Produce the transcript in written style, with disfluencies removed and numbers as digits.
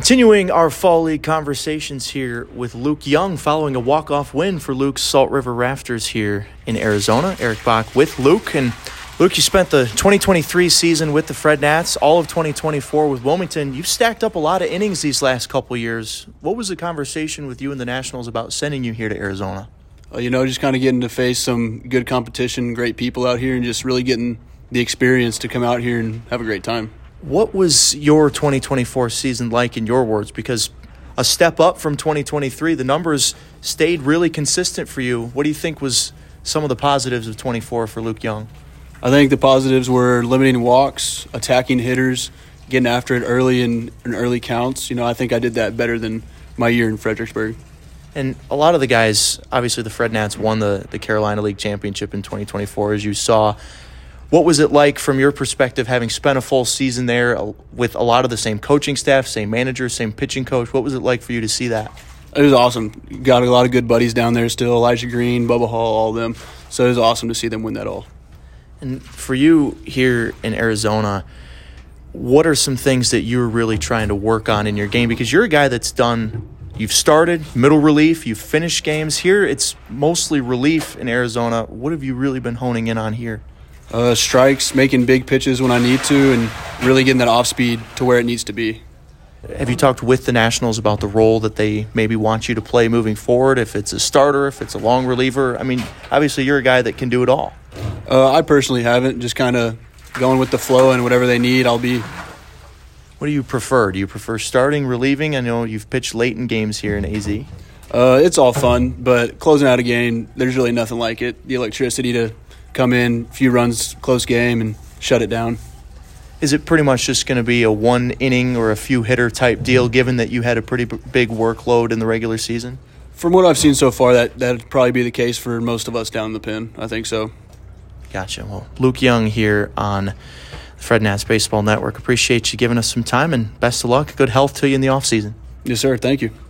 Continuing our Fall League conversations here with Luke Young following a walk-off win for Luke's Salt River Rafters here in Arizona. Eric Bach with Luke. And Luke, you spent the 2023 season with the Fred Nats, all of 2024 with Wilmington. You've stacked up a lot of innings these last couple years. What was the conversation with you and the Nationals about sending you here to Arizona? Just kind of getting to face some good competition, great people out here, and just really getting the experience to come out here and have a great time. What was your 2024 season like in your words? Because a step up from 2023, the numbers stayed really consistent for you. What do you think was some of the positives of 24 for Luke Young? I think the positives were limiting walks, attacking hitters, getting after it early in early counts. I think I did that better than my year in Fredericksburg. And a lot of the guys, obviously the Fred Nats won the Carolina League Championship in 2024, as you saw. What was it like from your perspective, having spent a full season there with a lot of the same coaching staff, same manager, same pitching coach? What was it like for you to see that? It was awesome. Got a lot of good buddies down there still, Elijah Green, Bubba Hall, all of them. So it was awesome to see them win that all. And for you here in Arizona, what are some things that you're really trying to work on in your game? Because you're a guy that's you've started middle relief, you've finished games. Here it's mostly relief in Arizona. What have you really been honing in on here? Strikes, making big pitches when I need to, and really getting that off speed to where it needs to be. Have you talked with the Nationals about the role that they maybe want you to play moving forward, if it's a starter, if it's a long reliever? I mean, obviously you're a guy that can do it all. I personally haven't, just kind of going with the flow, and whatever they need, I'll be. What do you prefer? Do you prefer starting, relieving? I know you've pitched late in games here in AZ. It's all fun, but closing out a game, there's really nothing like it. The electricity to come in, a few runs, close game, and shut it down. Is it pretty much just going to be a one inning or a few hitter type deal, given that you had a pretty big workload in the regular season? From what I've seen so far, that'd probably be the case for most of us down the pen. I think so. Gotcha. Well, Luke Young here on the Fred Nats Baseball Network. Appreciate you giving us some time, and best of luck. Good health to you in the offseason. Yes, sir. Thank you.